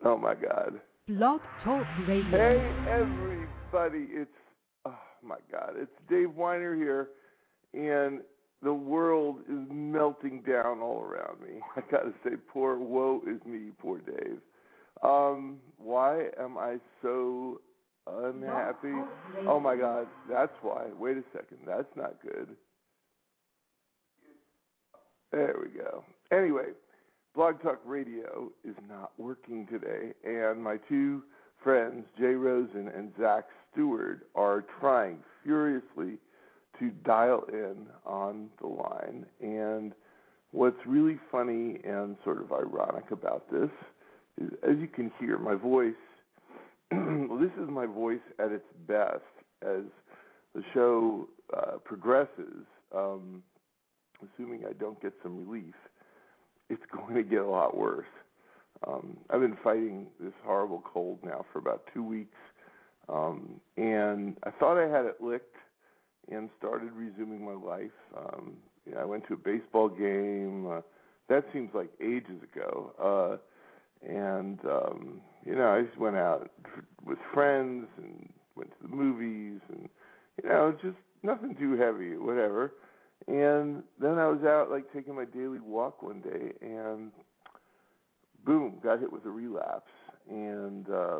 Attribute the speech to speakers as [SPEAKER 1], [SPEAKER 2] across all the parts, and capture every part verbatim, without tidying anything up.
[SPEAKER 1] Oh, my God.
[SPEAKER 2] Blog Talk Radio.
[SPEAKER 1] Hey, everybody. It's, oh, my God. It's Dave Weiner here, and the world is melting down all around me. I got to say, poor woe is me, poor Dave. Um, why am I so unhappy? Oh, my God. That's why. Wait a second. That's not good. There we go. Anyway. Blog Talk Radio is not working today, and my two friends, Jay Rosen and Zach Stewart, are trying furiously to dial in on the line. And what's really funny and sort of ironic about this is, as you can hear, my voice, well, this is my voice at its best as the show uh, progresses, um, assuming I don't get some relief. It's going to get a lot worse. Um, I've been fighting this horrible cold now for about two weeks, um, and I thought I had it licked and started resuming my life. Um, you know, I went to a baseball game. Uh, that seems like ages ago. Uh, and, um, you know, I just went out with friends and went to the movies and, you know, just nothing too heavy, whatever. And then I was out, like, taking my daily walk one day, and boom, got hit with a relapse. And, uh,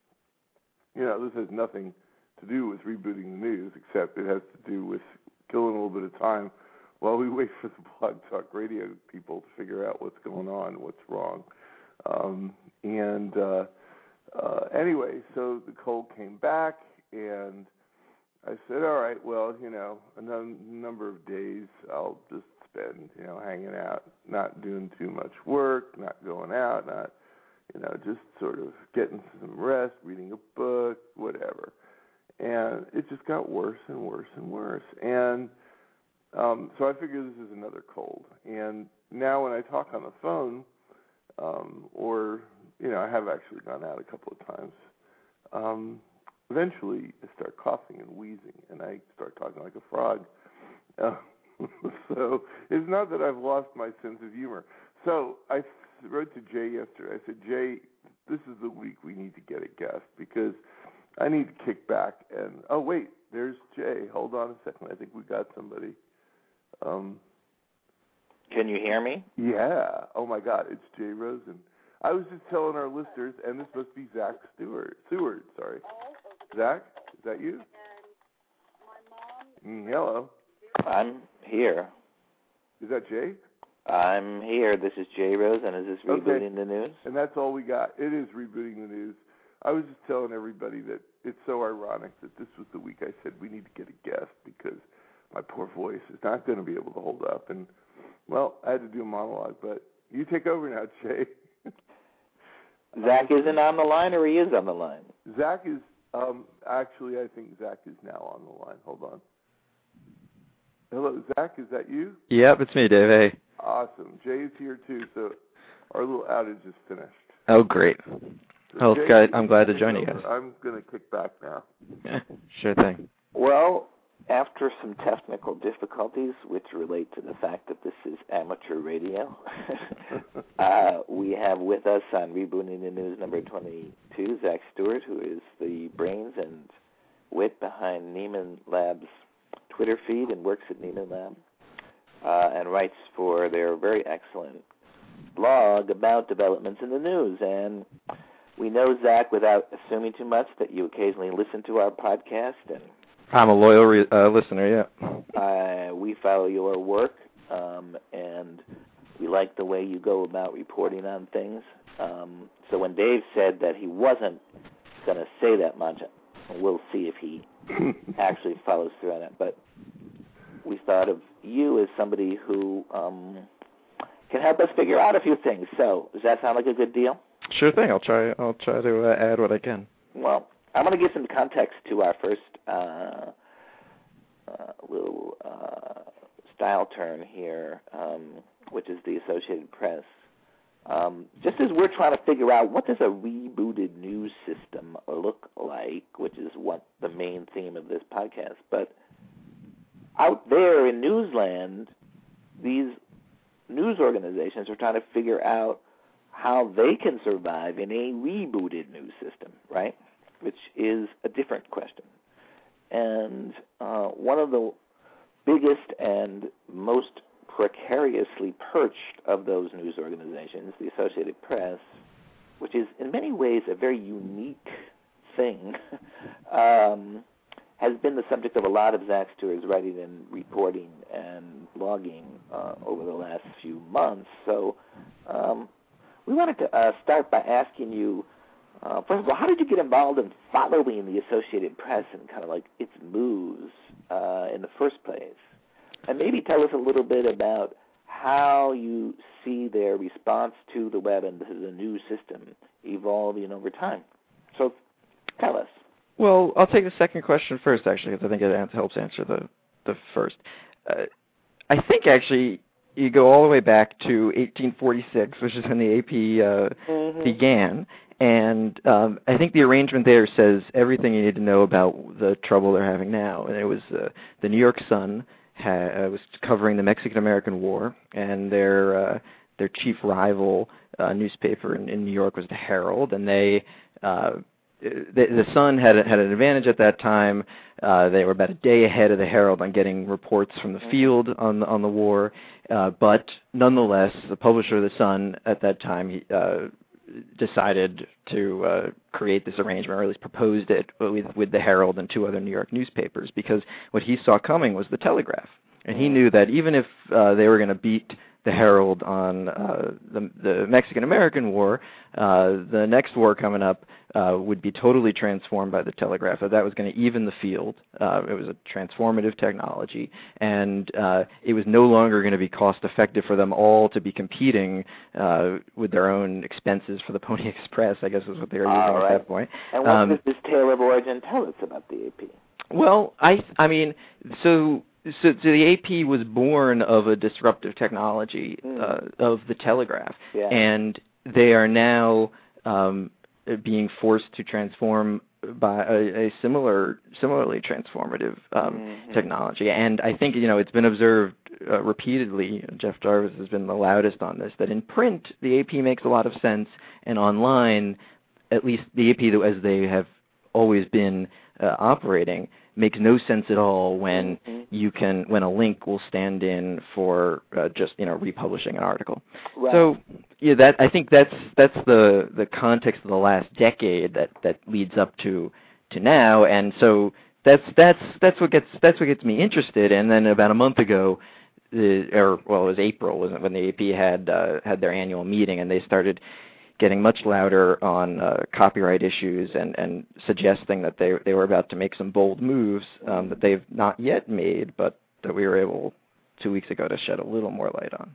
[SPEAKER 1] you know, this has nothing to do with rebooting the news, except it has to do with killing a little bit of time while we wait for the Blog Talk Radio people to figure out what's going on, what's wrong. Um, and uh, uh, anyway, so the cold came back, and I said, all right, well, you know, a num- number of days I'll just spend, you know, hanging out, not doing too much work, not going out, not, you know, just sort of getting some rest, reading a book, whatever. And it just got worse and worse and worse. And um, so I figured this is another cold. And now when I talk on the phone, um, or, you know, I have actually gone out a couple of times, um, eventually, I start coughing and wheezing, and I start talking like a frog. Uh, so it's not that I've lost my sense of humor. So I wrote to Jay yesterday. I said, Jay, this is the week we need to get a guest because I need to kick back. And, oh, wait, there's Jay. Hold on a second. I think we got somebody. Um,
[SPEAKER 3] Can you hear me?
[SPEAKER 1] Yeah. Oh, my God. It's Jay Rosen. I was just telling our listeners, and this must be Zach Stewart. Stewart, sorry. Zach, is that you? Mm, hello.
[SPEAKER 3] I'm here.
[SPEAKER 1] Is that Jay?
[SPEAKER 3] I'm here. This is Jay Rose, and is this rebooting
[SPEAKER 1] okay.
[SPEAKER 3] the news?
[SPEAKER 1] And that's all we got. It is rebooting the news. I was just telling everybody that it's so ironic that this was the week I said we need to get a guest because my poor voice is not going to be able to hold up. And, well, I had to do a monologue, but you take over now, Jay.
[SPEAKER 3] Zach isn't on the line, or he is on the line?
[SPEAKER 1] Zach is... Um, actually, I think Zach is now on the line. Hold on. Hello, Zach, is that you?
[SPEAKER 4] Yep, it's me, Dave. Hey.
[SPEAKER 1] Awesome. Jay is here, too, so our little outage is finished.
[SPEAKER 4] Oh, great.
[SPEAKER 1] So
[SPEAKER 4] well,
[SPEAKER 1] Jay,
[SPEAKER 4] Scott, I'm glad to join you guys.
[SPEAKER 1] I'm going to kick back now.
[SPEAKER 4] Yeah, sure thing.
[SPEAKER 3] Well, after some technical difficulties, which relate to the fact that this is amateur radio, uh, we have with us on Rebooting the News number twenty-two, Zach Stewart, who is the brains and wit behind Neiman Lab's Twitter feed and works at Neiman Lab, uh, and writes for their very excellent blog about developments in the news. And we know, Zach, without assuming too much, that you occasionally listen to our podcast, and
[SPEAKER 4] I'm a loyal re- uh, listener, yeah.
[SPEAKER 3] Uh, we follow your work, um, and we like the way you go about reporting on things. Um, so when Dave said that he wasn't going to say that much, we'll see if he actually follows through on it. But we thought of you as somebody who um, can help us figure out a few things. So does that sound like a good deal?
[SPEAKER 4] Sure thing. I'll try. I'll try to uh, add what I can.
[SPEAKER 3] Well, I'm going to give some context to our first uh, uh, little uh, style turn here, um, which is the Associated Press. Um, just as we're trying to figure out what does a rebooted news system look like, which is what the main theme of this podcast. But out there in newsland, these news organizations are trying to figure out how they can survive in a rebooted news system, right? Which is a different question. And uh, one of the biggest and most precariously perched of those news organizations, the Associated Press, which is in many ways a very unique thing, um, has been the subject of a lot of Zach Stewart's writing and reporting and blogging uh, over the last few months. So um, we wanted to uh, start by asking you, uh, first of all, how did you get involved in following the Associated Press and kind of like its moves uh, in the first place? And maybe tell us a little bit about how you see their response to the web and to the news system evolving over time. So tell us.
[SPEAKER 4] Well, I'll take the second question first, actually, because I think it helps answer the, the first. Uh, I think, actually, you go all the way back to eighteen forty-six, which is when the A P uh, mm-hmm. began, and um, I think the arrangement there says everything you need to know about the trouble they're having now. And it was uh, the New York Sun ha- uh, was covering the Mexican-American War, and their uh, their chief rival uh, newspaper in, in New York was the Herald, and they uh, The, the Sun had had an advantage at that time. Uh, they were about a day ahead of the Herald on getting reports from the field on on the war. Uh, but nonetheless, the publisher of the Sun at that time he, uh, decided to uh, create this arrangement, or at least proposed it with, with the Herald and two other New York newspapers, because what he saw coming was the Telegraph, and he knew that even if uh, they were going to beat the Herald on uh, the, the Mexican-American War, uh, the next war coming up uh, would be totally transformed by the Telegraph. That was going to even the field. Uh, it was a transformative technology, and uh, it was no longer going to be cost-effective for them all to be competing uh, with their own expenses for the Pony Express, I guess is what they were using
[SPEAKER 3] right.
[SPEAKER 4] at that point.
[SPEAKER 3] And what
[SPEAKER 4] um,
[SPEAKER 3] does this tale of origin tell us about the A P?
[SPEAKER 4] Well, I, I mean, so... So, so the A P was born of a disruptive technology mm. uh, of the telegraph,
[SPEAKER 3] yeah.
[SPEAKER 4] and they are now um, being forced to transform by a, a similar, similarly transformative um, mm-hmm. technology. And I think you know it's been observed uh, repeatedly. Jeff Jarvis has been the loudest on this. That in print, the A P makes a lot of sense, and online, at least the A P as they have always been uh, operating, makes no sense at all when mm-hmm. you can when a link will stand in for uh, just you know republishing an article.
[SPEAKER 3] Right.
[SPEAKER 4] So yeah, that I think that's that's the the context of the last decade that, that leads up to to now, and so that's that's that's what gets that's what gets me interested. And then about a month ago, uh, or well, it was April, wasn't it, when the A P had uh, had their annual meeting, and they started getting much louder on uh, copyright issues and, and suggesting that they they were about to make some bold moves um, that they've not yet made, but that we were able two weeks ago to shed a little more light on.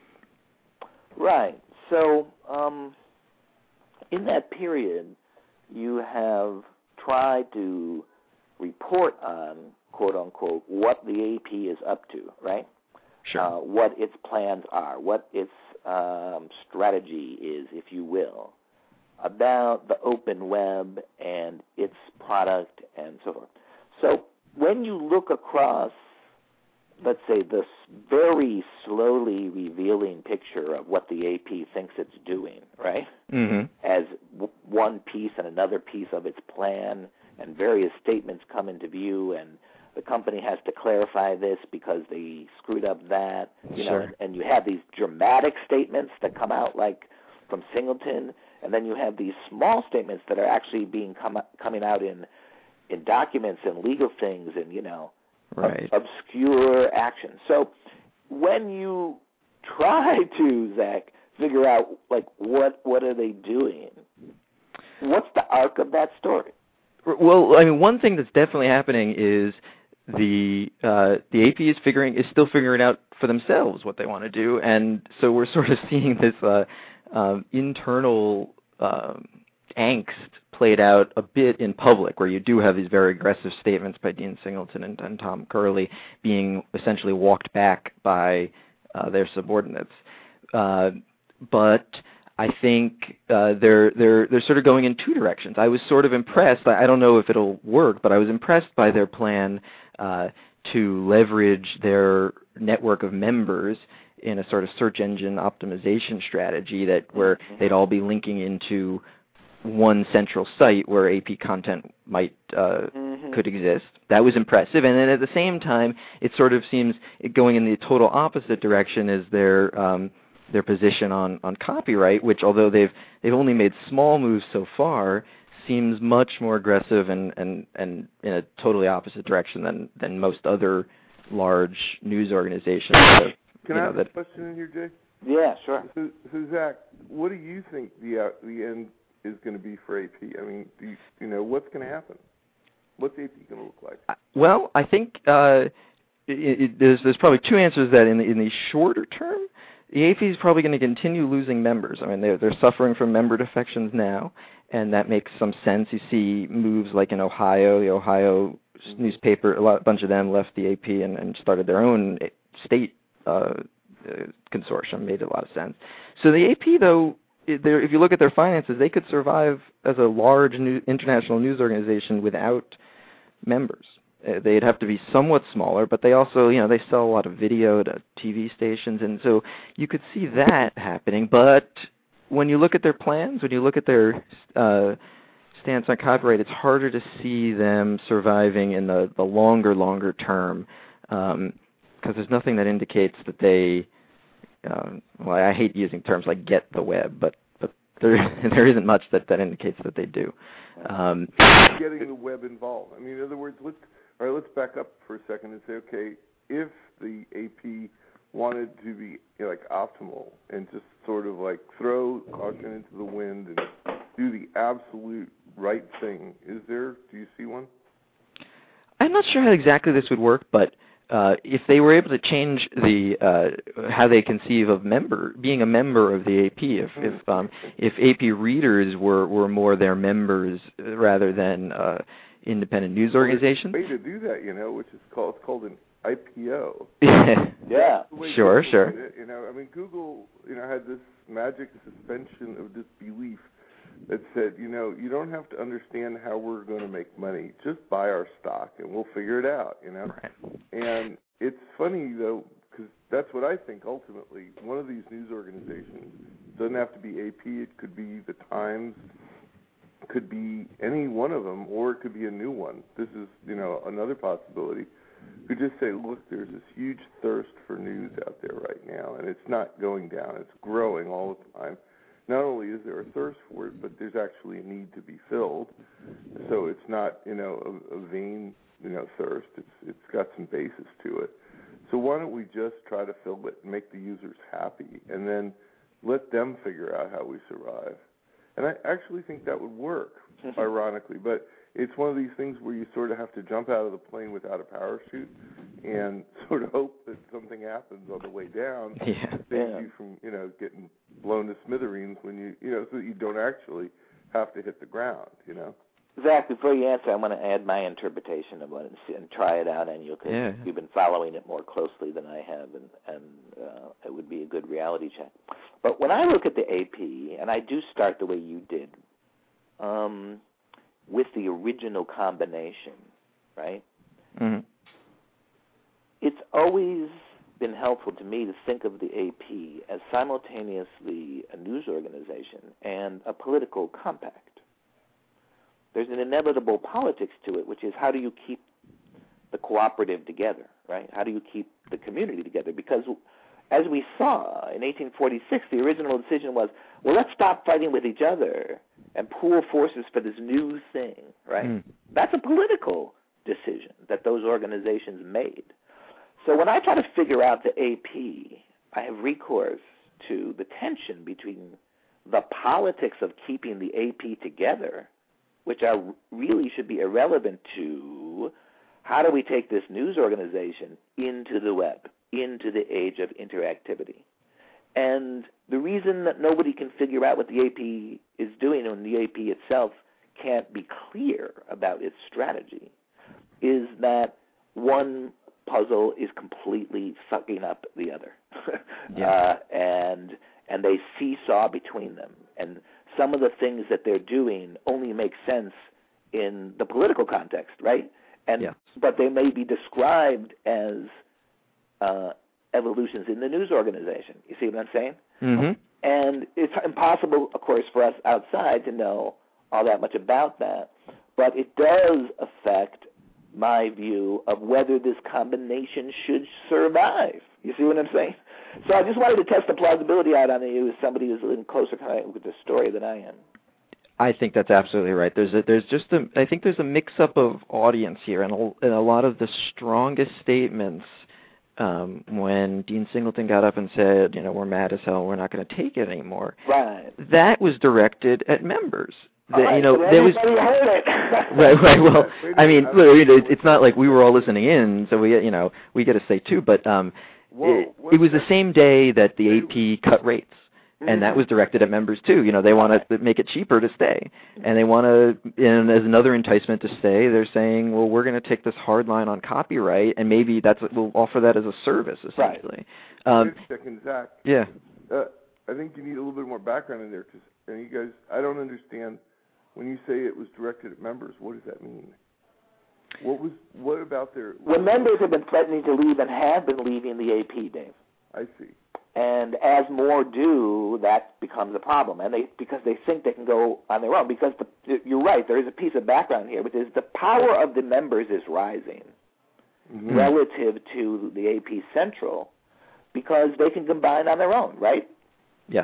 [SPEAKER 3] Right. So um, in that period, you have tried to report on, quote unquote, what the A P is up to, right?
[SPEAKER 4] Sure.
[SPEAKER 3] Uh, what its plans are, what its um, strategy is, if you will, about the open web and its product and so forth. So when you look across, let's say, this very slowly revealing picture of what the A P thinks it's doing, right,
[SPEAKER 4] mm-hmm.
[SPEAKER 3] as w- one piece and another piece of its plan, and various statements come into view, and the company has to clarify this because they screwed up that, you
[SPEAKER 4] sure.
[SPEAKER 3] know, and, and you have these dramatic statements that come out like from Singleton, and then you have these small statements that are actually being come, coming out in in documents and legal things and, you know,
[SPEAKER 4] right.
[SPEAKER 3] ob- obscure actions. So when you try to, Zach, figure out, like, what what are they doing, what's the arc of that story?
[SPEAKER 4] Well, I mean, one thing that's definitely happening is the uh, the A P is figuring is still figuring out for themselves what they want to do, and so we're sort of seeing this uh, um, internal um, angst played out a bit in public, where you do have these very aggressive statements by Dean Singleton and, and Tom Curley being essentially walked back by uh, their subordinates, uh, but I think uh, they're they're they're sort of going in two directions. I was sort of impressed. I don't know if it'll work, but I was impressed by their plan uh, to leverage their network of members in a sort of search engine optimization strategy that where mm-hmm. they'd all be linking into one central site where A P content might uh, mm-hmm. could exist. That was impressive, and then at the same time, it sort of seems going in the total opposite direction as their um, their position on, on copyright, which although they've they've only made small moves so far, seems much more aggressive and, and, and in a totally opposite direction than, than most other large news organizations. That,
[SPEAKER 1] Can I
[SPEAKER 4] know,
[SPEAKER 1] ask
[SPEAKER 4] that,
[SPEAKER 1] a question in here, Jay?
[SPEAKER 3] Yeah, sure.
[SPEAKER 1] So, so Zach, what do you think the uh, the end is going to be for A P? I mean, do you, you know, what's going to happen? What's A P going to look like?
[SPEAKER 4] Well, I think uh, it, it, there's there's probably two answers to that in the, in the shorter term. The A P is probably going to continue losing members. I mean, they're, they're suffering from member defections now, and that makes some sense. You see moves like in Ohio, the Ohio mm-hmm. newspaper, a, lot, a bunch of them left the A P and, and started their own state uh, uh, consortium. Made a lot of sense. So the A P, though, if you look at their finances, they could survive as a large new, international news organization without members. They'd have to be somewhat smaller, but they also, you know, they sell a lot of video to T V stations, and so you could see that happening. But when you look at their plans, when you look at their uh, stance on copyright, it's harder to see them surviving in the, the longer, longer term, because um, there's nothing that indicates that they, uh, well, I hate using terms like get the web, but but there there isn't much that, that indicates that they do. Um,
[SPEAKER 1] Getting the web involved. I mean, in other words, let's All right, let's back up for a second and say, okay, if the A P wanted to be, you know, like optimal and just sort of like throw caution into the wind and do the absolute right thing, is there, do you see one?
[SPEAKER 4] I'm not sure how exactly this would work, but uh, if they were able to change the uh, how they conceive of member being a member of the A P, if if, um, if A P readers were, were more their members rather than uh, independent news organizations.
[SPEAKER 1] There's a way to do that, you know, which is called it's called an I P O.
[SPEAKER 3] Yeah,
[SPEAKER 4] sure,
[SPEAKER 1] Google
[SPEAKER 4] sure.
[SPEAKER 1] It, you know, I mean, Google, you know, had this magic suspension of disbelief that said, you know, you don't have to understand how we're going to make money. Just buy our stock and we'll figure it out, you know.
[SPEAKER 4] Right.
[SPEAKER 1] And it's funny though, because that's what I think ultimately. One of these news organizations doesn't have to be A P. It could be the Times. Could be any one of them, or it could be a new one. This is, you know, another possibility. We just say, look, there's this huge thirst for news out there right now, and it's not going down. It's growing all the time. Not only is there a thirst for it, but there's actually a need to be filled. So it's not, you know, a, a vain, you know, thirst. It's it's got some basis to it. So why don't we just try to fill it and make the users happy, and then let them figure out how we survive. And I actually think that would work, ironically. But it's one of these things where you sort of have to jump out of the plane without a parachute and sort of hope that something happens on the way down.
[SPEAKER 4] Yeah.
[SPEAKER 1] Saves
[SPEAKER 3] yeah.
[SPEAKER 1] you from, you know, getting blown to smithereens when you, you know, so that you don't actually have to hit the ground, you know.
[SPEAKER 3] Zach, before you answer, I want to add my interpretation of it and, and try it out, and you can,
[SPEAKER 4] yeah.
[SPEAKER 3] you've been following it more closely than I have, and, and uh, it would be a good reality check. But when I look at the A P, and I do start the way you did, um, with the original combination, right?
[SPEAKER 4] Mm-hmm.
[SPEAKER 3] It's always been helpful to me to think of the A P as simultaneously a news organization and a political compact. There's an inevitable politics to it, which is how do you keep the cooperative together, right? How do you keep the community together? Because as we saw in eighteen forty-six, the original decision was, well, let's stop fighting with each other and pool forces for this new thing, right? Mm. That's a political decision that those organizations made. So when I try to figure out the A P, I have recourse to the tension between the politics of keeping the A P together, which are really should be irrelevant to how do we take this news organization into the web, into the age of interactivity. And the reason that nobody can figure out what the A P is doing and the A P itself can't be clear about its strategy is that one puzzle is completely sucking up the other. yeah. uh, and and they seesaw between them. And some of the things that they're doing only make sense in the political context, right? And
[SPEAKER 4] yeah.
[SPEAKER 3] but they may be described as uh, evolutions in the news organization. You see what I'm saying?
[SPEAKER 4] Mm-hmm.
[SPEAKER 3] And it's impossible, of course, for us outside to know all that much about that. But it does affect my view of whether this combination should survive. You see what I'm saying? So I just wanted to test the plausibility out on you as somebody who's in closer contact with the story than I am.
[SPEAKER 4] I think that's absolutely right. There's a, there's just a, I think there's a mix-up of audience here, and a, and a lot of the strongest statements um, when Dean Singleton got up and said, you know, we're mad as hell, we're not going to take it anymore.
[SPEAKER 3] Right.
[SPEAKER 4] That was directed at members. The,
[SPEAKER 3] right,
[SPEAKER 4] you know,
[SPEAKER 3] so
[SPEAKER 4] there was
[SPEAKER 3] heard it.
[SPEAKER 4] right, right. Well, I mean, it's not like we were all listening in, so we, you know, we get a say too. But um,
[SPEAKER 1] Whoa,
[SPEAKER 4] it, it was the same day that the A P cut rates. And that was directed at members too. You know, they want to make it cheaper to stay, and they want to. And as another enticement to stay, they're saying, "Well, we're going to take this hard line on copyright, and maybe that's we'll offer that as a service, essentially."
[SPEAKER 1] Right.
[SPEAKER 4] Um,
[SPEAKER 1] Wait a second, Zach.
[SPEAKER 4] Yeah.
[SPEAKER 1] Uh, I think you need a little bit more background in there, because and you guys, I don't understand when you say it was directed at members. What does that mean? What was what about their?
[SPEAKER 3] Well, members have been threatening to leave and have been leaving the A P, Dave.
[SPEAKER 1] I see.
[SPEAKER 3] And as more do, that becomes a problem, and they because they think they can go on their own. Because the, you're right, there is a piece of background here, which is the power of the members is rising mm-hmm. relative to the A P Central, because they can combine on their own, right?
[SPEAKER 4] Yes.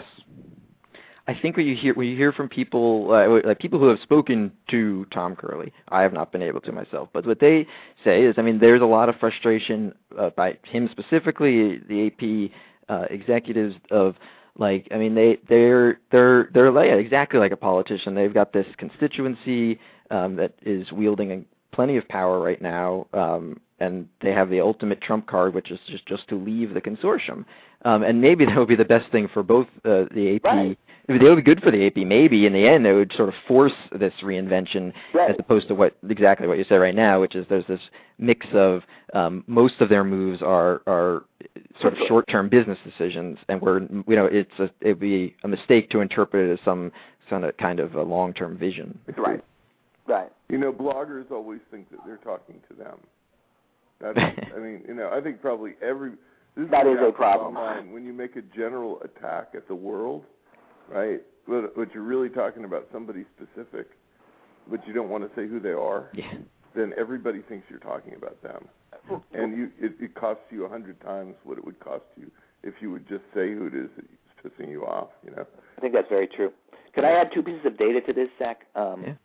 [SPEAKER 4] I think when you hear when you hear from people uh, like people who have spoken to Tom Curley, I have not been able to myself, but what they say is, I mean, there's a lot of frustration uh, by him specifically, the A P uh, executives of like, I mean, they they're they're they're like, exactly like a politician. They've got this constituency um, that is wielding a, plenty of power right now, um, and they have the ultimate trump card, which is just just to leave the consortium. Um, and maybe that would be the best thing for both uh, the A P.
[SPEAKER 3] Right.
[SPEAKER 4] They would be good for the A P. Maybe in the end they would sort of force this reinvention,
[SPEAKER 3] right.
[SPEAKER 4] as opposed to what exactly what you said right now, which is there's this mix of um, most of their moves are are sort of short-term business decisions, and we're you know it's a, it'd be a mistake to interpret it as some kind of kind of a long-term vision.
[SPEAKER 3] Right. Right.
[SPEAKER 1] You know, bloggers always think that they're talking to them. That's, I mean, you know, I think probably every this
[SPEAKER 3] that is,
[SPEAKER 1] is
[SPEAKER 3] a problem.
[SPEAKER 1] Online, when you make a general attack at the world, right? But, but you're really talking about somebody specific, but you don't want to say who they are.
[SPEAKER 4] Yeah.
[SPEAKER 1] Then everybody thinks you're talking about them, and you it, it costs you a hundred times what it would cost you if you would just say who it is that's pissing you off. You know.
[SPEAKER 3] I think that's very true. Could I add two pieces of data to this, Zach? Um,
[SPEAKER 4] yeah.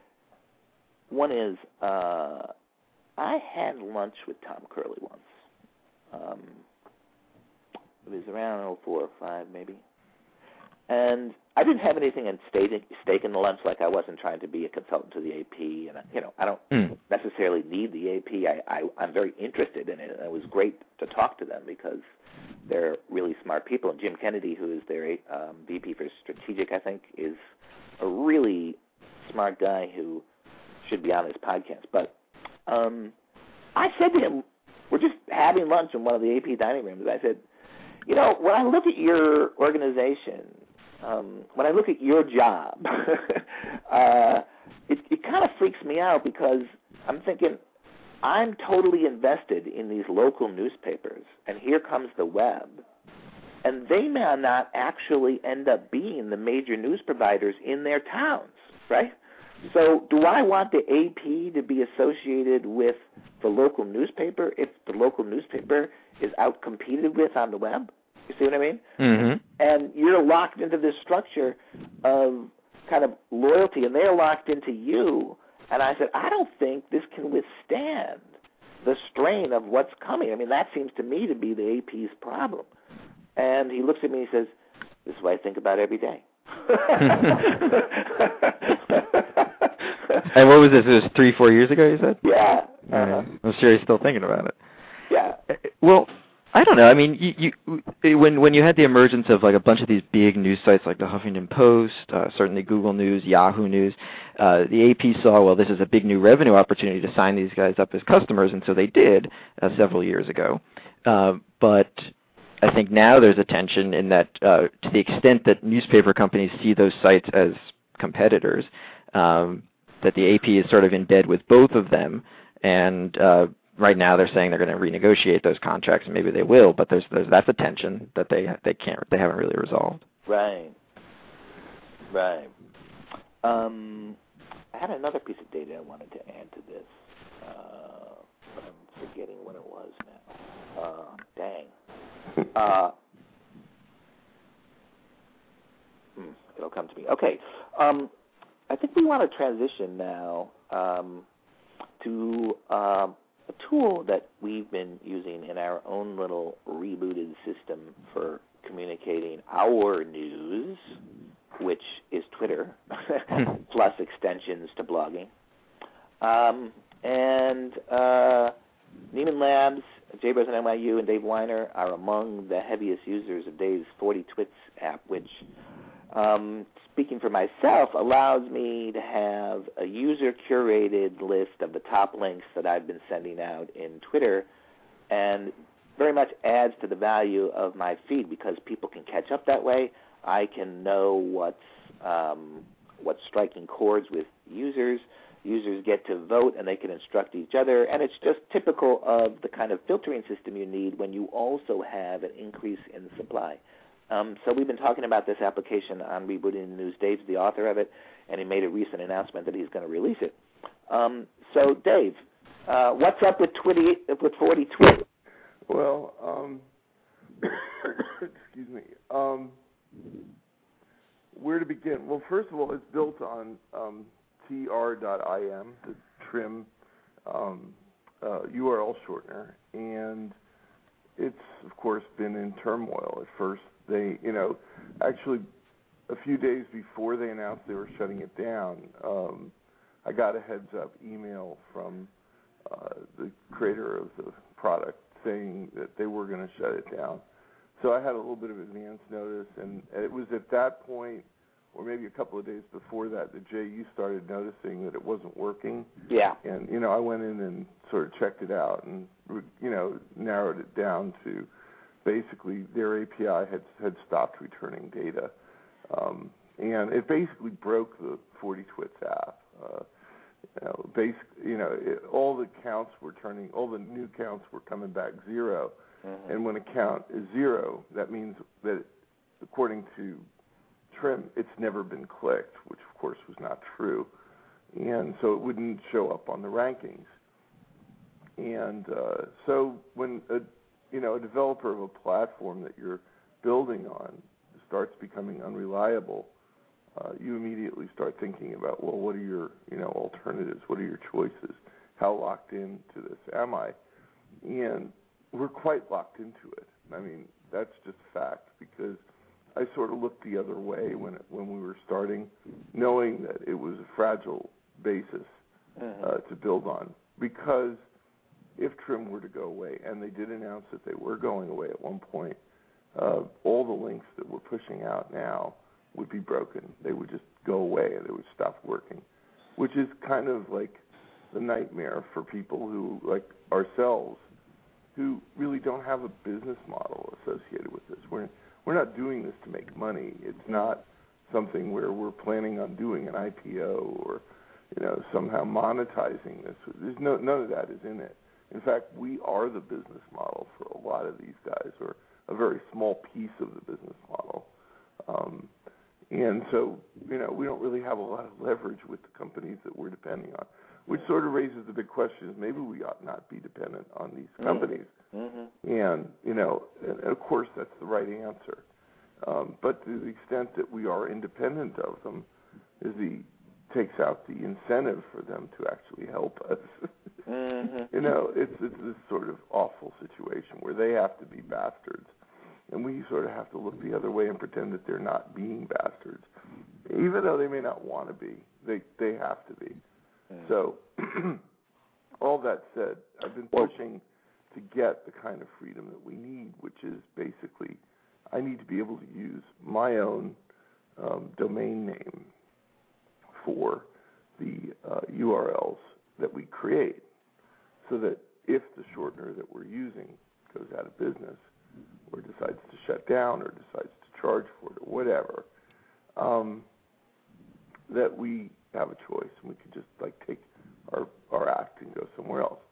[SPEAKER 3] One is uh, I had lunch with Tom Curley once. Um, it was around oh four or five maybe. And I didn't have anything at stake in the lunch, like I wasn't trying to be a consultant to the A P. And, you know, I don't mm. necessarily need the A P. I, I, I'm very interested in it. And it was great to talk to them because they're really smart people. And Jim Kennedy, who is their um, V P for Strategic, I think, is a really smart guy who should be on this podcast. But um, I said to him, we're just having lunch in one of the A P dining rooms. I said, you know, when I look at your organization, um, when I look at your job, uh, it, it kind of freaks me out because I'm thinking I'm totally invested in these local newspapers, and here comes the web, and they may not actually end up being the major news providers in their towns, right? So do I want the A P to be associated with the local newspaper if the local newspaper is out-competed with on the web? You see what I mean?
[SPEAKER 4] Mm-hmm.
[SPEAKER 3] And you're locked into this structure of kind of loyalty, and they're locked into you. And I said, I don't think this can withstand the strain of what's coming. I mean, that seems to me to be the A P's problem. And he looks at me and he says, this is what I think about every day.
[SPEAKER 4] And what was this? It was three, four years ago, you said?
[SPEAKER 3] Yeah. Uh-huh.
[SPEAKER 4] Uh, I'm sure he's still thinking about it.
[SPEAKER 3] Yeah.
[SPEAKER 4] Well, I don't know. I mean, you, you, when when you had the emergence of like a bunch of these big news sites like the Huffington Post, uh, certainly Google News, Yahoo News, uh, the A P saw, well, this is a big new revenue opportunity to sign these guys up as customers, and so they did uh, several years ago. Uh, but I think now there's a tension in that uh, to the extent that newspaper companies see those sites as competitors, um, that the A P is sort of in bed with both of them, and uh, right now they're saying they're going to renegotiate those contracts, and maybe they will, but there's, there's that's a tension that they they can't they haven't really resolved.
[SPEAKER 3] Right. Right. Um, I had another piece of data I wanted to add to this, uh, but I'm forgetting what it was now. Uh, dang. Uh, hmm, it'll come to me. Okay. Um, I think we want to transition now um, to uh, a tool that we've been using in our own little rebooted system for communicating our news, which is Twitter, plus extensions to blogging. Um, and uh, Neiman Labs, Jay Rose at N Y U, and Dave Weiner are among the heaviest users of Dave's forty Twits app, which, um, speaking for myself, allows me to have a user-curated list of the top links that I've been sending out in Twitter, and very much adds to the value of my feed because people can catch up that way. I can know what's um, what's striking chords with users. Users get to vote, and they can instruct each other. And it's just typical of the kind of filtering system you need when you also have an increase in supply. Um, so we've been talking about this application on Rebooting the News. Dave's the author of it, and he made a recent announcement that he's going to release it. Um, so, Dave, uh, what's up with, twenty, with forty Twits?
[SPEAKER 1] Well, um, excuse me. Um, where to begin? Well, first of all, it's built on um, T R dot I M, the Trim um, uh, U R L shortener, and it's, of course, been in turmoil at first. They, you know, actually a few days before they announced they were shutting it down, um, I got a heads-up email from uh, the creator of the product saying that they were going to shut it down. So I had a little bit of advance notice, and it was at that point, or maybe a couple of days before that, that Jay, you started noticing that it wasn't working.
[SPEAKER 3] Yeah.
[SPEAKER 1] And, you know, I went in and sort of checked it out and, you know, narrowed it down to basically their A P I had had stopped returning data. Um, and it basically broke the forty Twits app. Uh, you know, basically, you know, it, all the counts were turning, all the new counts were coming back zero. Mm-hmm. And when a count is zero, that means that, according to Trim, it's never been clicked, which of course was not true. And so it wouldn't show up on the rankings. And uh, so when a, you know, a developer of a platform that you're building on starts becoming unreliable, uh, you immediately start thinking about, well, what are your, you know, alternatives? What are your choices? How locked into this am I? And we're quite locked into it. I mean, that's just a fact, because I sort of looked the other way when it, when we were starting, knowing that it was a fragile basis uh, to build on. Because if Trim were to go away, and they did announce that they were going away at one point, uh, all the links that we're pushing out now would be broken. They would just go away, and they would stop working, which is kind of like the nightmare for people who, like ourselves, who really don't have a business model associated with this. We're we're not doing this to make money. It's not something where we're planning on doing an I P O or, you know, somehow monetizing this. There's no none of that is in it. In fact, we are the business model for a lot of these guys, or a very small piece of the business model. Um, and so, you know, we don't really have a lot of leverage with the companies that we're depending on, which sort of raises the big question: is maybe we ought not be dependent on these companies. Mm-hmm. And, you know, and of course that's the right answer. Um, but to the extent that we are independent of them, is the takes out the incentive for them to actually help us. Mm-hmm. You know, it's it's this sort of awful situation where they have to be bastards, and we sort of have to look the other way and pretend that they're not being bastards, even though they may not want to be. They they have to be. Mm-hmm. So, all that said, I've been pushing to get the kind of freedom that we need, which is basically, I need to be able to use my own um, domain name for the uh, U R Ls that we create, so that if the shortener that we're using goes out of business, or decides to shut down, or decides to charge for it, or whatever, um, that we have a choice, and we can just like take our, our act and go somewhere else.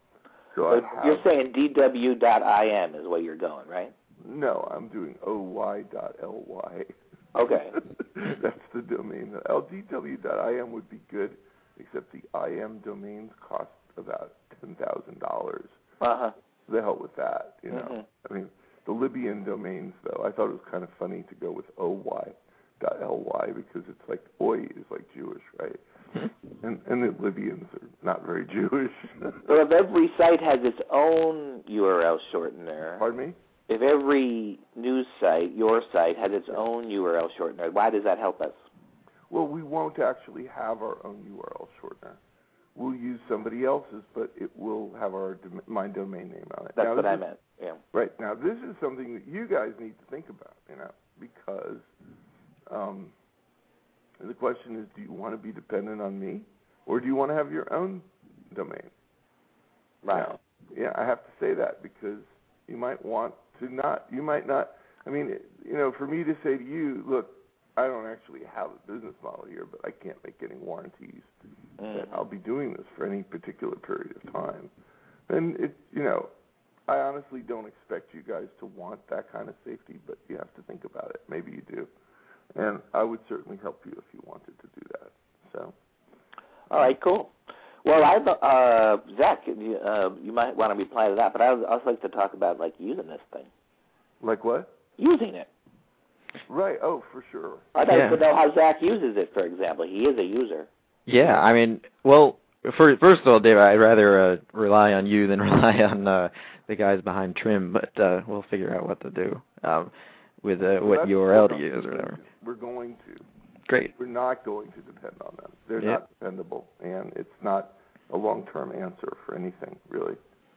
[SPEAKER 1] So,
[SPEAKER 3] so
[SPEAKER 1] I have,
[SPEAKER 3] you're saying D W dot I M is where you're going, right?
[SPEAKER 1] No, I'm doing O Y dot L Y.
[SPEAKER 3] Okay.
[SPEAKER 1] That's the domain. L D W dot I M would be good, except the I M domains cost about ten thousand dollars.
[SPEAKER 3] Uh-huh.
[SPEAKER 1] The hell with that, you know.
[SPEAKER 3] Mm-hmm.
[SPEAKER 1] I mean, the Libyan domains, though, I thought it was kind of funny to go with O Y dot L Y because it's like Oy is like Jewish, right? and and the Libyans are not very Jewish.
[SPEAKER 3] So if every site has its own U R L shortener,
[SPEAKER 1] Pardon me?
[SPEAKER 3] if every news site, your site, has its own U R L shortener, why does that help us?
[SPEAKER 1] Well, we won't actually have our own U R L shortener. We'll use somebody else's, but it will have our dom- my domain name on it.
[SPEAKER 3] That's
[SPEAKER 1] now,
[SPEAKER 3] what I
[SPEAKER 1] is,
[SPEAKER 3] meant. Yeah.
[SPEAKER 1] Right. Now, this is something that you guys need to think about, you know, because um, the question is, do you want to be dependent on me, or do you want to have your own domain?
[SPEAKER 3] Right.
[SPEAKER 1] Now, yeah, I have to say that because you might want to not, you might not, I mean, you know, for me to say to you, look, I don't actually have a business model here, but I can't make any warranties mm. that I'll be doing this for any particular period of time. And, it, you know, I honestly don't expect you guys to want that kind of safety, but you have to think about it. Maybe you do. And I would certainly help you if you wanted to do that. So.
[SPEAKER 3] All right, cool. Well, I uh, Zach, you, uh, you might want to reply to that, but I would also like to talk about, like, using this thing.
[SPEAKER 1] Like what?
[SPEAKER 3] Using it.
[SPEAKER 1] Right. Oh, for sure.
[SPEAKER 3] I'd like
[SPEAKER 4] yeah.
[SPEAKER 3] to know how Zach uses it, for example. He is a user.
[SPEAKER 4] Yeah, I mean, well, for, first of all, Dave, I'd rather uh, rely on you than rely on uh, the guys behind Trim, but uh, we'll figure out what to do um, with uh,
[SPEAKER 1] well,
[SPEAKER 4] what U R L to use or whatever.
[SPEAKER 1] We're going to.
[SPEAKER 4] Great.
[SPEAKER 1] We're not going to depend on them. They're
[SPEAKER 4] yep.
[SPEAKER 1] not dependable, and it's not a long-term answer for anything, really.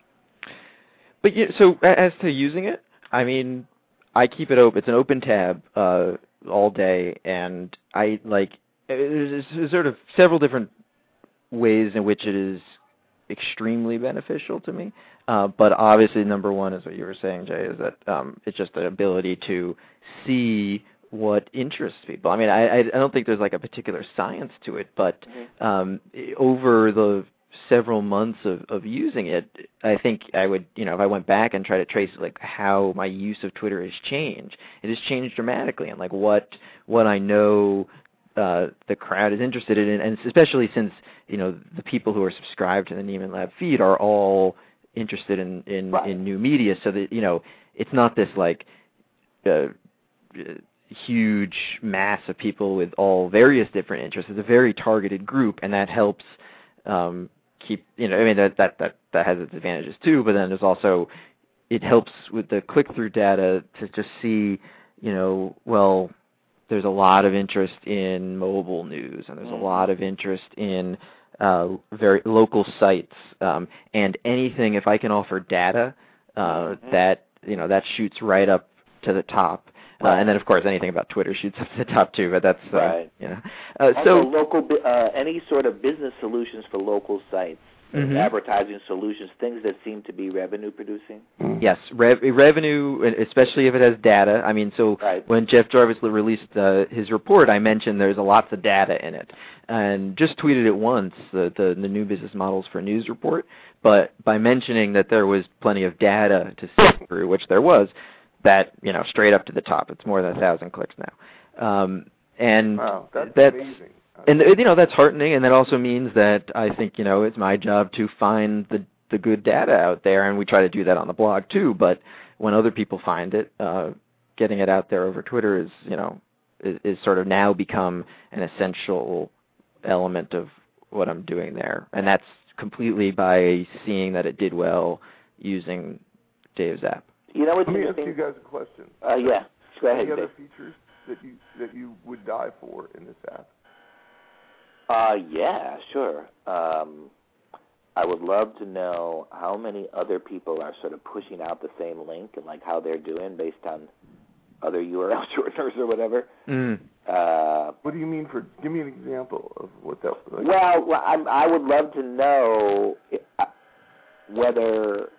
[SPEAKER 4] But yeah, so as to using it, I mean, I keep it open. It's an open tab uh, all day, and I like there's, there's sort of several different ways in which it is extremely beneficial to me. Uh, but obviously, number one is what you were saying, Jay, is that um, it's just the ability to see what interests people. I mean, I, I don't think there's like a particular science to it, but um, over the several months of, of using it, I think I would, you know, if I went back and tried to trace like how my use of Twitter has changed, it has changed dramatically, and like what what I know uh, the crowd is interested in, and especially since, you know, the people who are subscribed to the Nieman Lab feed are all interested in in,
[SPEAKER 3] right.
[SPEAKER 4] in new media, so that, you know, it's not this like uh, huge mass of people with all various different interests. It's a very targeted group, and that helps um, keep, you know, I mean, that, that, that, that has its advantages too, but then there's also, it helps with the click-through data to just see, you know, well, there's a lot of interest in mobile news, and there's mm-hmm. a lot of interest in uh, very local sites, um, and anything, if I can offer data, uh, mm-hmm. that, you know, that shoots right up to the top. Right. Uh, and then, of course, anything about Twitter shoots up to the top too. But that's uh,
[SPEAKER 3] right.
[SPEAKER 4] You know, uh,
[SPEAKER 3] also,
[SPEAKER 4] so
[SPEAKER 3] local, uh, any sort of business solutions for local sites,
[SPEAKER 4] mm-hmm.
[SPEAKER 3] advertising solutions, things that seem to be revenue producing.
[SPEAKER 4] Yes, rev- revenue, especially if it has data. I mean, so
[SPEAKER 3] right.
[SPEAKER 4] when Jeff Jarvis released uh, his report, I mentioned there's a lots of data in it, and just tweeted it once, the, the the new business models for news report. But by mentioning that there was plenty of data to sift through, which there was, that, you know, straight up to the top. It's more than a thousand clicks now, um, and
[SPEAKER 1] wow, that's,
[SPEAKER 4] that's
[SPEAKER 1] amazing.
[SPEAKER 4] And, you know, that's heartening, and that also means that I think, you know, it's my job to find the the good data out there, and we try to do that on the blog too. But when other people find it, uh, getting it out there over Twitter is, you know, is, is sort of now become an essential element of what I'm doing there, and that's completely by seeing that it did well using Dave's app.
[SPEAKER 3] You know what's
[SPEAKER 1] Let me ask
[SPEAKER 3] interesting?
[SPEAKER 1] you guys a question.
[SPEAKER 3] Uh, yeah, go ahead.
[SPEAKER 1] Any other
[SPEAKER 3] Dave.
[SPEAKER 1] features that you that you would die for in this app?
[SPEAKER 3] Uh, yeah, sure. Um, I would love to know how many other people are sort of pushing out the same link and like how they're doing based on other U R L shorteners or whatever.
[SPEAKER 4] Mm.
[SPEAKER 3] Uh,
[SPEAKER 1] what do you mean for? Give me an example of what that. Like.
[SPEAKER 3] Well, well I'm, I would love to know whether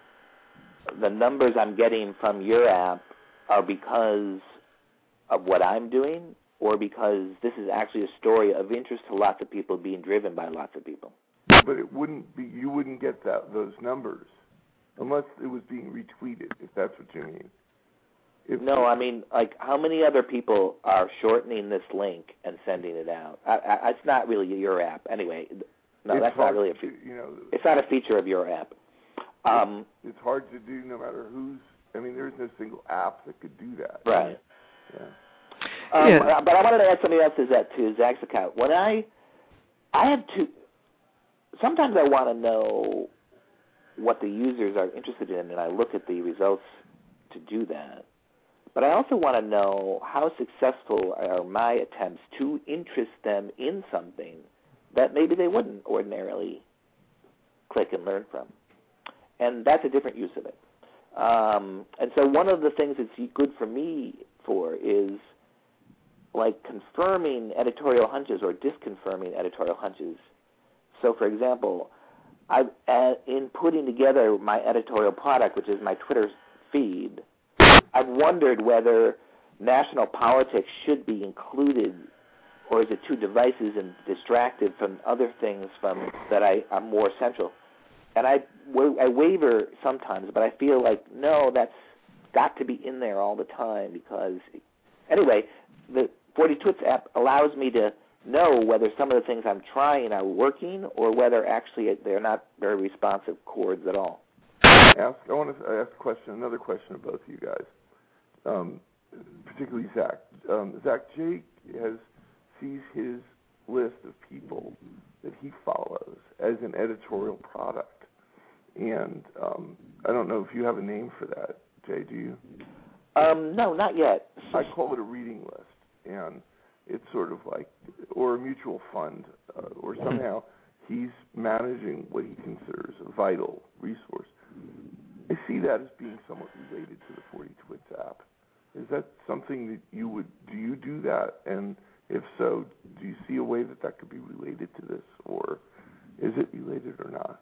[SPEAKER 3] the numbers I'm getting from your app are because of what I'm doing, or because this is actually a story of interest to lots of people being driven by lots of people.
[SPEAKER 1] but it wouldn't be. You wouldn't get that those numbers unless it was being retweeted. If that's what you mean. If
[SPEAKER 3] no, I mean, like, how many other people are shortening this link and sending it out? I, I, it's not really your app, anyway. No,
[SPEAKER 1] it's
[SPEAKER 3] that's not really a
[SPEAKER 1] to,
[SPEAKER 3] feature.
[SPEAKER 1] You know,
[SPEAKER 3] it's not a feature of your app. Um,
[SPEAKER 1] it's hard to do, no matter who's. I mean, there's no single app that could do that.
[SPEAKER 3] Right.
[SPEAKER 1] Yeah.
[SPEAKER 3] Um,
[SPEAKER 4] yeah.
[SPEAKER 3] But I wanted to add something else is that to Zach's account. When I, I have to. Sometimes I want to know what the users are interested in, and I look at the results to do that. But I also want to know how successful are my attempts to interest them in something that maybe they wouldn't ordinarily click and learn from. And that's a different use of it. Um, and so one of the things it's good for me for is like confirming editorial hunches or disconfirming editorial hunches. So, for example, I've, uh, in putting together my editorial product, which is my Twitter feed, I've wondered whether national politics should be included, or is it too divisive and distracted from other things from that I, are more essential. And I, I waver sometimes, but I feel like, no, that's got to be in there all the time because, anyway, the forty Twits app allows me to know whether some of the things I'm trying are working or whether actually they're not very responsive chords at all.
[SPEAKER 1] Ask, I want to ask a question, another question of both of you guys, um, particularly Zach. Um, Zach, Jake has sees his list of people that he follows as an editorial product. And um, I don't know if you have a name for that, Jay, do you?
[SPEAKER 3] Um, no, not yet.
[SPEAKER 1] I call it a reading list, and it's sort of like, or a mutual fund, uh, or somehow he's managing what he considers a vital resource. I see that as being somewhat related to the forty Twits app. Is that something that you would, do you do that? And if so, do you see a way that that could be related to this, or is it related or not?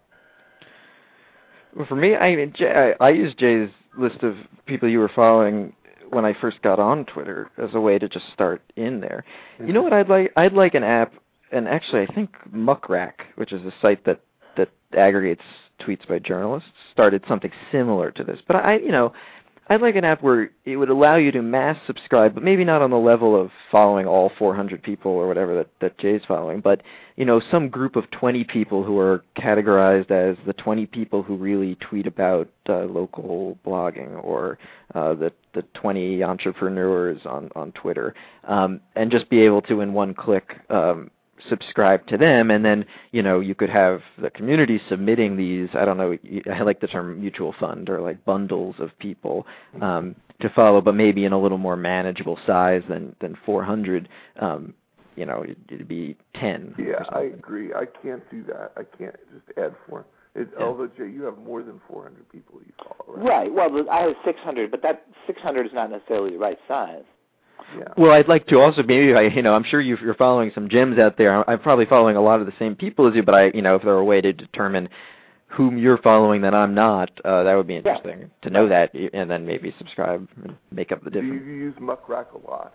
[SPEAKER 4] Well, for me, I, Jay, I I use Jay's list of people you were following when I first got on Twitter as a way to just start in there. You know what I'd like? I'd like an app, and actually I think Muckrack, which is a site that, that aggregates tweets by journalists, started something similar to this. But I, you know, I'd like an app where it would allow you to mass subscribe, but maybe not on the level of following all four hundred people or whatever that, that Jay's following, but, you know, some group of twenty people who are categorized as the twenty people who really tweet about uh, local blogging, or uh, the, the twenty entrepreneurs on, on Twitter, um, and just be able to, in one click, um, subscribe to them, and then, you know, you could have the community submitting these, I don't know, I like the term mutual fund, or like bundles of people um, to follow, but maybe in a little more manageable size than, than four hundred, um, you know, it'd be ten.
[SPEAKER 1] Yeah, I agree. I can't do that. I can't just add four. It,
[SPEAKER 4] yeah.
[SPEAKER 1] Although, Jay, you have more than four hundred people you follow, right?
[SPEAKER 3] Right. Well, I have six hundred, but that six hundred is not necessarily the right size.
[SPEAKER 1] Yeah.
[SPEAKER 4] Well, I'd like to also maybe, I, you know, I'm sure you're following some gems out there. I'm probably following a lot of the same people as you, but I, you know, if there were a way to determine whom you're following that I'm not, uh, that would be interesting yeah. to know that, and then maybe subscribe and make up the difference.
[SPEAKER 1] Do you use Muckrack a lot?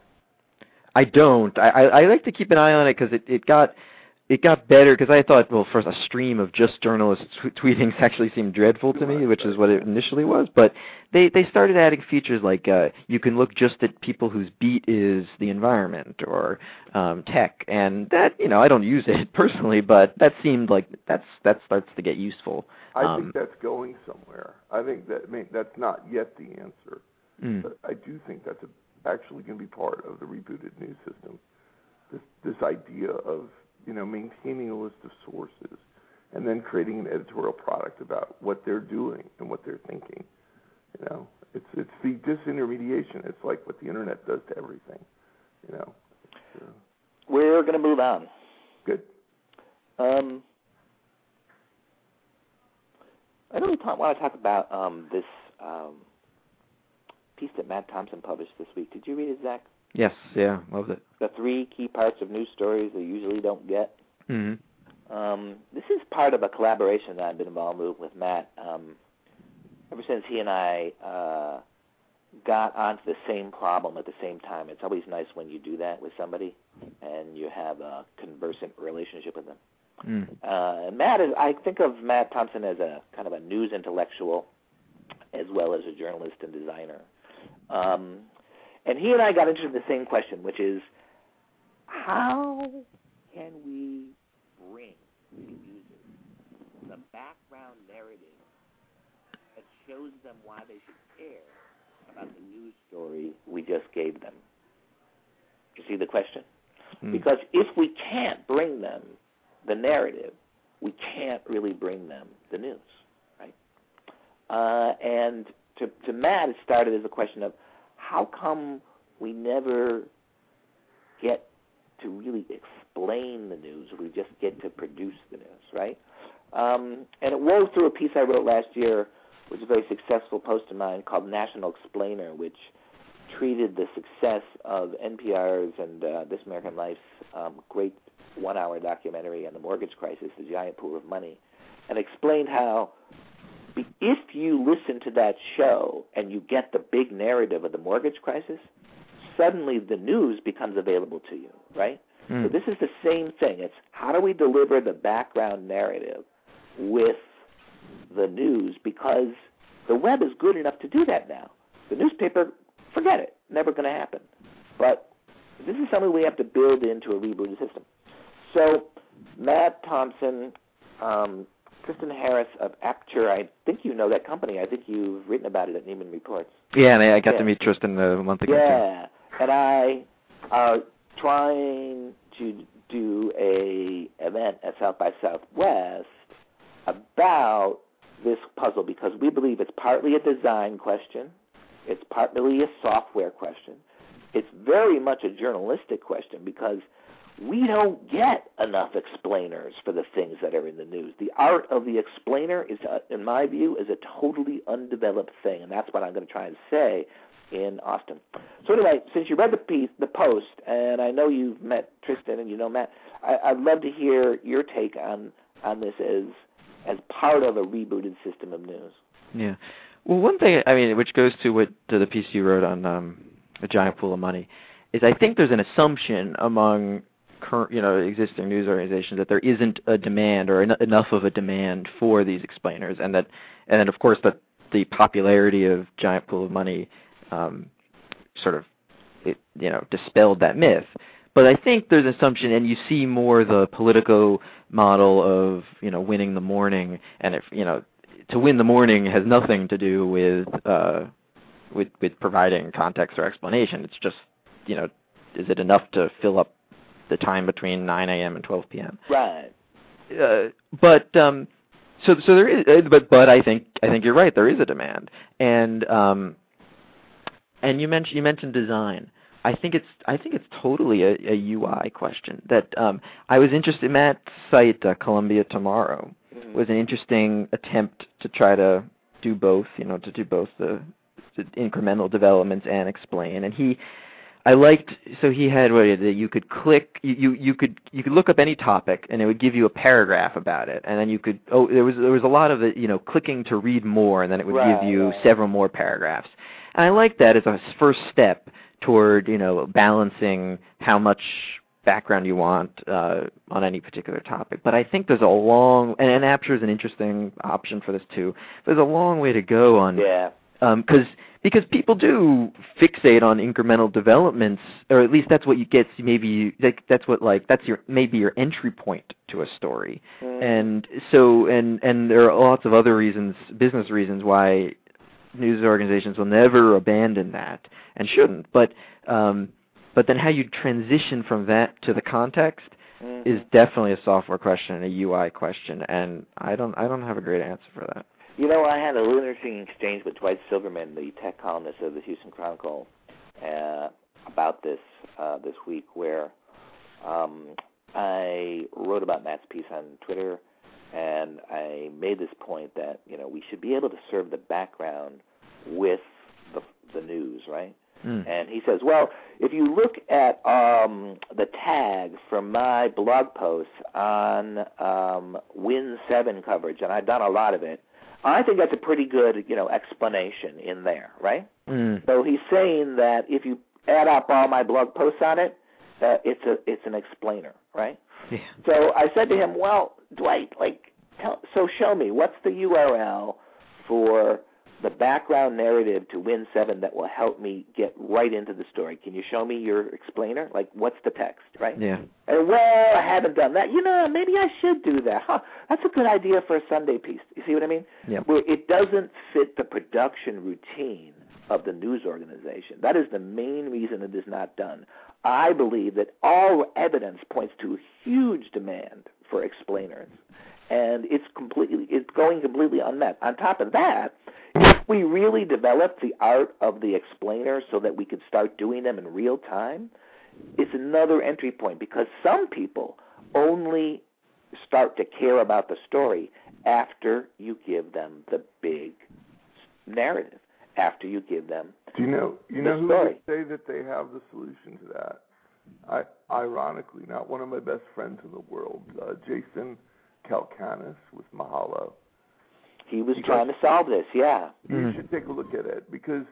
[SPEAKER 4] I don't. I, I, I like to keep an eye on it because it, it got it got better, because I thought, well, first, a stream of just journalists t- tweeting actually seemed dreadful to me, which is what it initially was. But they, they started adding features like uh, you can look just at people whose beat is the environment or um, tech, and that, you know, I don't use it personally, but that seemed like that's that starts to get useful.
[SPEAKER 1] I
[SPEAKER 4] um,
[SPEAKER 1] think that's going somewhere. I think that, I mean, that's not yet the answer,
[SPEAKER 4] mm.
[SPEAKER 1] but I do think that's a, actually going to be part of the rebooted news system. This this idea of, you know, maintaining a list of sources and then creating an editorial product about what they're doing and what they're thinking. You know, it's it's the disintermediation. It's like what the internet does to everything. You know. Uh,
[SPEAKER 3] We're going to move on.
[SPEAKER 1] Good.
[SPEAKER 3] Um, I really talk, want to talk about um, this um, piece that Matt Thompson published this week. Did you read it, Zach?
[SPEAKER 4] Yes, yeah, loved it.
[SPEAKER 3] The three key parts of news stories they usually don't get.
[SPEAKER 4] Mm-hmm.
[SPEAKER 3] Um, this is part of a collaboration that I've been involved with with Matt. Um, ever since he and I uh, got onto the same problem at the same time. It's always nice when you do that with somebody and you have a conversant relationship with them.
[SPEAKER 4] Mm.
[SPEAKER 3] Uh, Matt is, I think of Matt Thompson as a kind of a news intellectual as well as a journalist and designer. Um, and he and I got into the same question, which is, how can we bring to users the background narrative that shows them why they should care about the news story we just gave them? You see the question? Mm. Because if we can't bring them the narrative, we can't really bring them the news, right? Uh, and to, to Matt, it started as a question of how come we never get to really explain the news, we just get to produce the news, right? Um, and it wove through a piece I wrote last year, which is a very successful post of mine called National Explainer, which treated the success of N P R's and uh, This American Life's um, great one-hour documentary on the mortgage crisis, The Giant Pool of Money, and explained how if you listen to that show and you get the big narrative of the mortgage crisis, suddenly the news becomes available to you, right? Mm. So this is the same thing. It's how do we deliver the background narrative with the news, because the web is good enough to do that now. The newspaper, forget it, never going to happen. But this is something we have to build into a rebooted system. So Matt Thompson, um, Kristen Harris of Aperture, I think you know that company. I think you've written about it at Neiman Reports.
[SPEAKER 4] Yeah, and I got
[SPEAKER 3] yeah.
[SPEAKER 4] to meet Tristan a month ago.
[SPEAKER 3] Yeah, and I are trying to do a event at South by Southwest about this puzzle, because we believe it's partly a design question, it's partly a software question, it's very much a journalistic question, because we don't get enough explainers for the things that are in the news. The art of the explainer is, uh, in my view, is a totally undeveloped thing, and that's what I'm going to try and say in Austin. So anyway, since you read the piece, the post, and I know you've met Tristan and you know Matt, I, I'd love to hear your take on on this as as part of a rebooted system of news.
[SPEAKER 4] Yeah. Well, one thing, I mean, which goes to what to the piece you wrote on um, A Giant Pool of Money, is I think there's an assumption among current, you know, existing news organizations that there isn't a demand or en- enough of a demand for these explainers, and that, and then of course that the popularity of Giant Pool of Money um, sort of, it, you know, dispelled that myth. But I think there's an assumption, and you see more the Politico model of, you know, winning the morning, and if, you know, to win the morning has nothing to do with uh, with with providing context or explanation. It's just, you know, is it enough to fill up the time between nine a.m. and twelve p.m.
[SPEAKER 3] Right.
[SPEAKER 4] Uh, but um, so so there is, but but I think I think you're right. There is a demand, and um, and you mentioned you mentioned design. I think it's I think it's totally a, a U I question. That um, I was interested in Matt's site, uh, Columbia Tomorrow, mm-hmm. was an interesting attempt to try to do both. You know, to do both the, the incremental developments and explain. And he, I liked so he had what that you could click, you, you you could you could look up any topic and it would give you a paragraph about it, and then you could oh there was there was a lot of it, you know, clicking to read more, and then it would right, give you right. several more paragraphs. And I like that as a first step toward, you know, balancing how much background you want uh, on any particular topic. But I think there's a long, and, and Aperture is an interesting option for this too. There's a long way to go on,
[SPEAKER 3] yeah,
[SPEAKER 4] um, cause, because people do fixate on incremental developments, or at least that's what you get. Maybe you, like, that's what like that's your maybe your entry point to a story, mm. and so and and there are lots of other reasons, business reasons why news organizations will never abandon that and shouldn't. But um, but then how you transition from that to the context mm-hmm. is definitely a software question and a U I question, and I don't I don't have a great answer for that.
[SPEAKER 3] You know, I had a little interesting exchange with Dwight Silverman, the tech columnist of the Houston Chronicle, uh, about this uh, this week, where um, I wrote about Matt's piece on Twitter. And I made this point that, you know, we should be able to serve the background with the, the news, right? Mm. And he says, well, if you look at um, the tags from my blog posts on um, Win seven coverage, and I've done a lot of it, I think that's a pretty good, you know, explanation in there, right? Mm. So he's saying that if you add up all my blog posts on it, that it's a it's an explainer, right?
[SPEAKER 4] Yeah.
[SPEAKER 3] So I said to him, well, Dwight, like, tell, so show me, what's the U R L for the background narrative to Win seven that will help me get right into the story? Can you show me your explainer? Like, what's the text, right?
[SPEAKER 4] Yeah.
[SPEAKER 3] And, well, I haven't done that. You know, maybe I should do that. Huh, that's a good idea for a Sunday piece. You see what I mean?
[SPEAKER 4] Yeah.
[SPEAKER 3] Where it doesn't fit the production routine of the news organization. That is the main reason it is not done. I believe that all evidence points to a huge demand for explainers, and it's completely it's going completely unmet. On top of that, if we really develop the art of the explainer so that we could start doing them in real time, it's another entry point, because some people only start to care about the story after you give them the big narrative, after you give them
[SPEAKER 1] Do you know you
[SPEAKER 3] the
[SPEAKER 1] know who
[SPEAKER 3] story.
[SPEAKER 1] would say that they have the solution to that? I, ironically, not one of my best friends in the world, uh, Jason Kalkanis with Mahalo.
[SPEAKER 3] He was
[SPEAKER 1] Because
[SPEAKER 3] trying to solve this, yeah.
[SPEAKER 1] You
[SPEAKER 4] Mhm.
[SPEAKER 1] should take a look at it, because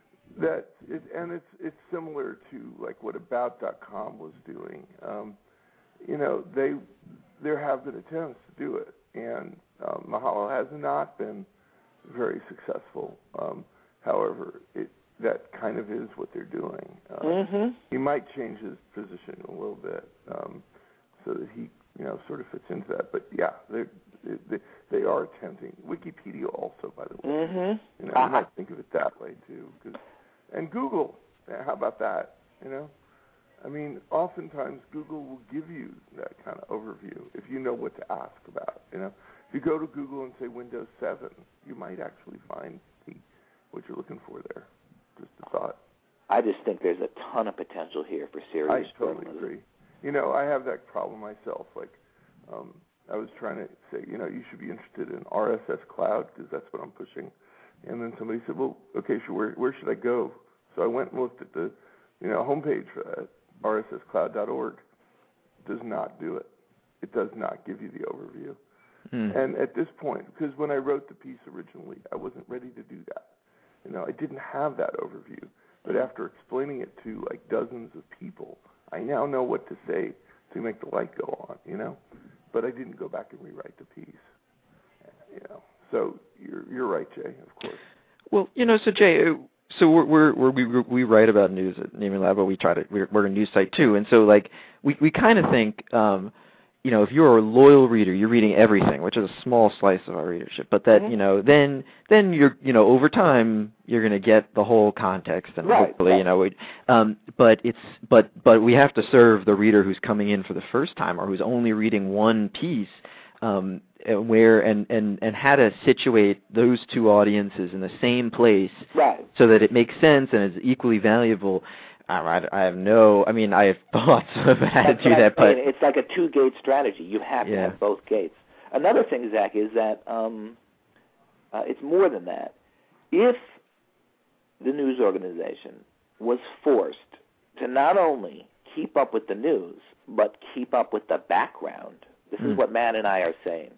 [SPEAKER 1] that it, and it's it's similar to like what About dot com was doing. Um, you know, they there have been attempts to do it, and um, Mahalo has not been very successful. Um, however, it that kind of is what they're doing. Uh,
[SPEAKER 3] Mm-hmm.
[SPEAKER 1] He might change his position a little bit um, so that he, you know, sort of fits into that. But yeah, they they they are attempting. Wikipedia also, by the way.
[SPEAKER 3] Mm-hmm.
[SPEAKER 1] You know,
[SPEAKER 3] Uh-huh.
[SPEAKER 1] you might think of it that way too. Cause, and Google, yeah, how about that? You know, I mean, oftentimes Google will give you that kind of overview if you know what to ask about. You know, if you go to Google and say Windows seven, you might actually find the, what you're looking for there. Just a thought.
[SPEAKER 3] I just think there's a ton of potential here for serious
[SPEAKER 1] I totally
[SPEAKER 3] journalism.
[SPEAKER 1] agree. You know, I have that problem myself. Like, um, I was trying to say, you know, you should be interested in R S S Cloud because that's what I'm pushing. And then somebody said, well, okay, sure, where, where should I go? So I went and looked at the, you know, homepage for that, R S S cloud dot org. Does not do it. It does not give you the overview.
[SPEAKER 4] Mm.
[SPEAKER 1] And at this point, because when I wrote the piece originally, I wasn't ready to do that. You know, I didn't have that overview. But after explaining it to like dozens of people, I now know what to say to make the light go on, you know. But I didn't go back and rewrite the piece, you know. So you're you're right, Jay. Of course.
[SPEAKER 4] Well, you know, so Jay, uh, so we're, we're, we're we we write about news at Naming Lab, but we try to we're, we're a news site too, and so like we we kind of think. Um, You know, if you're a loyal reader, you're reading everything, which is a small slice of our readership. But that,
[SPEAKER 3] Mm-hmm.
[SPEAKER 4] you know, then then you're, you know, over time you're going to get the whole context, and
[SPEAKER 3] Right,
[SPEAKER 4] hopefully,
[SPEAKER 3] right.
[SPEAKER 4] you know, it, um, but it's but but we have to serve the reader who's coming in for the first time or who's only reading one piece, um, and where and and and how to situate those two audiences in the same place,
[SPEAKER 3] Right.
[SPEAKER 4] so that it makes sense and is equally valuable. I, I have no, I mean, I have thoughts of how to
[SPEAKER 3] That's
[SPEAKER 4] do
[SPEAKER 3] what I'm
[SPEAKER 4] that, but
[SPEAKER 3] saying. It's like a two-gate strategy. You have to
[SPEAKER 4] Yeah.
[SPEAKER 3] have both gates. Another thing, Zach, is that um, uh, it's more than that. If the news organization was forced to not only keep up with the news, but keep up with the background, this
[SPEAKER 4] Mm.
[SPEAKER 3] is what Matt and I are saying,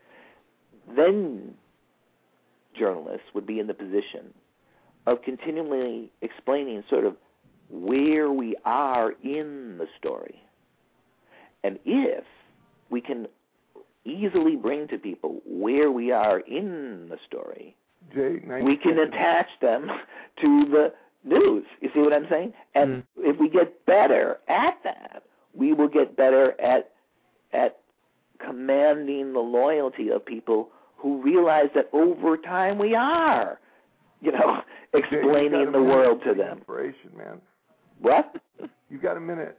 [SPEAKER 3] then journalists would be in the position of continually explaining sort of where we are in the story. And if we can easily bring to people where we are in the story,
[SPEAKER 1] Jay, nice
[SPEAKER 3] we can
[SPEAKER 1] question.
[SPEAKER 3] attach them to the news. You see what I'm saying? And
[SPEAKER 4] Mm.
[SPEAKER 3] if we get better at that, we will get better at at commanding the loyalty of people who realize that over time we are, you know,
[SPEAKER 1] Jay, you got
[SPEAKER 3] explaining
[SPEAKER 1] a
[SPEAKER 3] the
[SPEAKER 1] minute
[SPEAKER 3] world
[SPEAKER 1] for
[SPEAKER 3] to them.
[SPEAKER 1] Inspiration, man.
[SPEAKER 3] What?
[SPEAKER 1] You got a minute.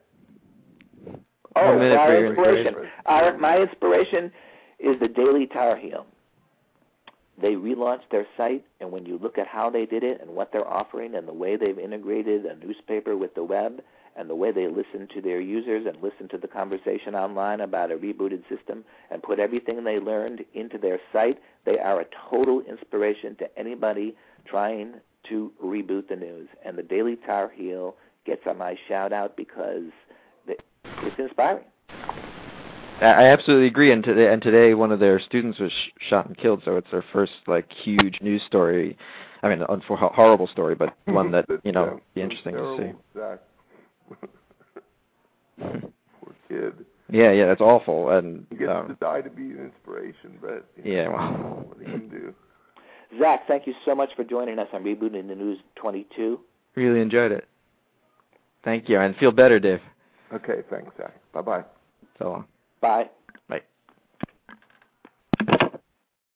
[SPEAKER 3] Oh,
[SPEAKER 4] One minute
[SPEAKER 3] our
[SPEAKER 4] for your
[SPEAKER 3] inspiration.
[SPEAKER 1] inspiration.
[SPEAKER 3] Our, my inspiration is the Daily Tar Heel. They relaunched their site, and when you look at how they did it and what they're offering and the way they've integrated a newspaper with the web and the way they listen to their users and listen to the conversation online about a rebooted system and put everything they learned into their site, they are a total inspiration to anybody trying to reboot the news. And the Daily Tar Heel gets on my shout-out because it's inspiring.
[SPEAKER 4] I absolutely agree. And today, and today, one of their students was sh- shot and killed. So it's their first like huge news story. I mean, a horrible story, but one that you know
[SPEAKER 1] Yeah,
[SPEAKER 4] be interesting to see.
[SPEAKER 1] Zach. Poor kid.
[SPEAKER 4] Yeah, yeah, that's awful. And
[SPEAKER 1] He gets
[SPEAKER 4] um,
[SPEAKER 1] to die to be an inspiration, but you
[SPEAKER 4] yeah,
[SPEAKER 1] know,
[SPEAKER 4] well,
[SPEAKER 1] what are you gonna do?
[SPEAKER 3] Zach, thank you so much for joining us on Rebooting the News twenty-two.
[SPEAKER 4] really enjoyed it. Thank you, and feel better, Dave.
[SPEAKER 1] Okay, thanks, Zach. Bye bye.
[SPEAKER 4] So long.
[SPEAKER 3] Bye.